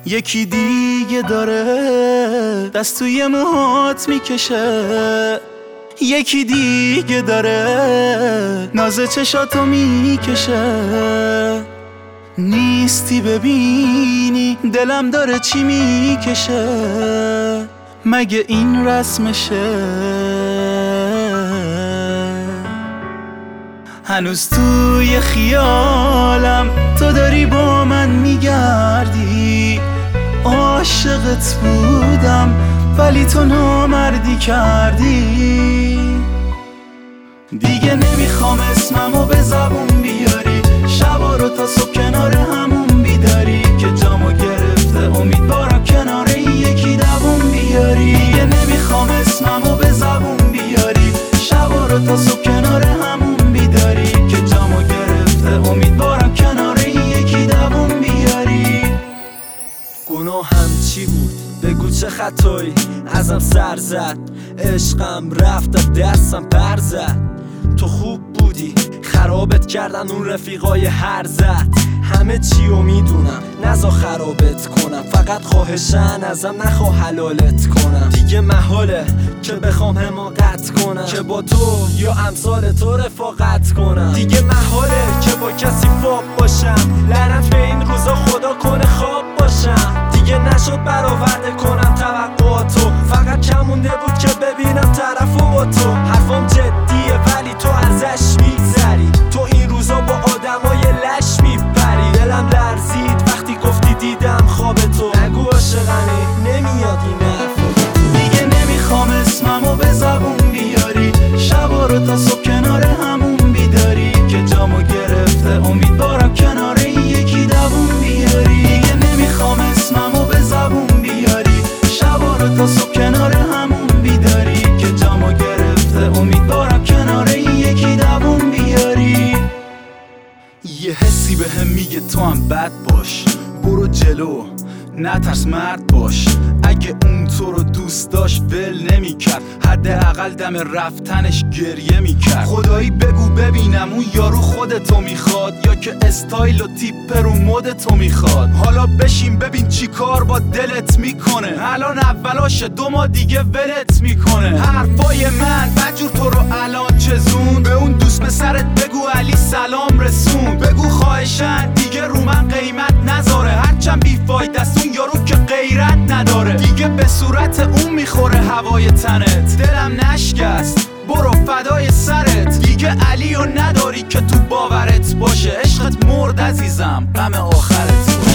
یکی دیگه داره دست توی موهات میکشه، یکی دیگه داره ناز چشاتو میکشه. نیستی ببینی دلم داره چی میکشه، مگه این رسمشه؟ هنوز توی خیالم تو داری با من میگردی، عاشقت بودم ولی تو نامردی کردی. دیگه نمیخوام اسممو به زبون بیاری، شبا رو تا صبح کنار همون بیداری که جامو گرفته امیدوارم کنار این یکی دووم بیاری. دیگه نمیخوام اسممو به زبون بیاری، شبا رو تا صبح کنار همون بیداری که جامو گرفته امیدوارم کنار این یکی دووم بیاری. گناهم چی بود؟ بگو چه خطایی ازم سر زد، عشقم رفت از دستم پر زد. تو خوب بودی خرابت کردن اون رفیقای هر زد، همه چیو میدونم نزا خرابت کنم، فقط خواهشن ازم نخواه حلالت کنم. دیگه محاله که بخوام حماقت کنم که با تو یا امثال تو رفاقت کنم. دیگه محاله که با کسی فاق باشم، لعنت به این روزا خدا کنه خواب باشم. دیگه نشد برآورده کنم توقعاتو، فقط کم مونده بود که ببینم طرفو با تو. حرفام جدیه ولی تو ازش میگذری، تو این روزا با آدمای لش میپری. دلم لرزید وقتی گفتی دیدم خواب تو، نگو عاشقمی نمیاد این حرفا. دیگه نمیخوام اسممو به زبون بیاری، شبا رو تا صبح کنار همون بیداری که جامو گرفته امیدوارم کنار این یکی دووم بیاری. دیگه نمیخوام اسممو به زبون بیاری، شبا رو تا صبح کنار همون بیداری که جامو گرفته امیدوارم کنار این یکی دووم بیاری. یه حسی بهم میگه تو هم بد باش، برو جلو نترس مرد باش. اگه اون تو رو دوست داشت ول نمیکرد، حداقل دم رفتنش گریه میکرد. خدایی بگو ببینم اون یارو خودتو میخواد یا که استایل و تیپ رو مدتو میخواد. حالا بشین ببین چی کار با دلت میکنه، الان اولاشه 2 ماه دیگه ولت میکنه. حرفای من بجور تو رو الان چزون، به اون دوست پسرت بگو علی سلام رسون. بگو خواهشن دیگه رو من قیمت نذاره، هرچند بیفاید است اون یارو که غیرت نداره. دیگه به صورت اون میخوره هوای تنت، دلم نشکست برو فدای سرت. دیگه علیو نداری که تو باورت باشه، عشقت مرد عزیزم غم آخرت.